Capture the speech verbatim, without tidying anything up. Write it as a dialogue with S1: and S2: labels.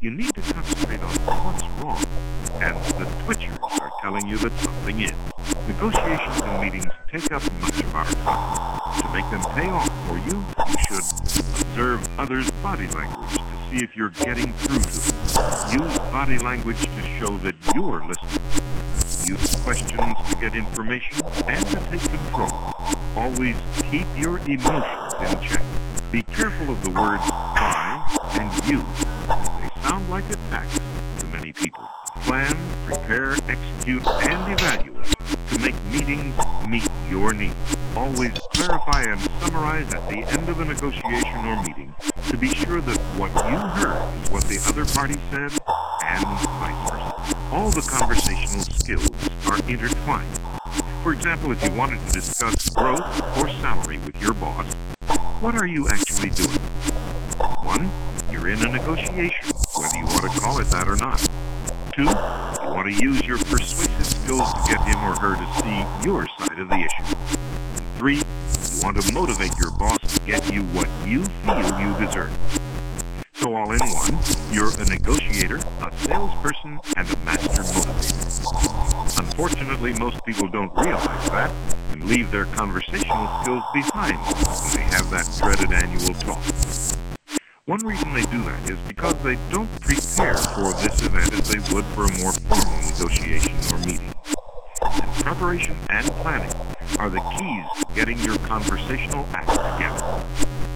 S1: you need to concentrate on what's wrong, and the twitchers are telling you that something is. Negotiations and meetings take up much of our time. To make them pay off for you, you should observe others' body language to see if you're getting through to them. Use body language to show that you're listening. Use questions to get information and to take control. Always keep your emotions in check. Be careful of the words I and you. They sound like attacks to many people. Plan, prepare, execute, and evaluate to make meetings meet your needs. Always clarify and summarize at the end of a negotiation or meeting to be sure that what you heard is what the other party said, and vice versa. All the conversational skills are intertwined. For example, if you wanted to discuss growth or salary with your boss, what are you actually doing? One, you're in a negotiation, whether you want to call it that or not. Two, you want to use your persuasive skills to get him or her to see your side of the issue. And three, you want to motivate your boss to get you what you feel you deserve. So all in one, you're a negotiator, a salesperson, and a master motivator. Unfortunately, most people don't realize that and leave their conversational skills behind when they have that dreaded annual talk. One reason they do that is because they don't prepare for this event as they would for a more formal negotiation or meeting. And preparation and planning are the keys to getting your conversational act together.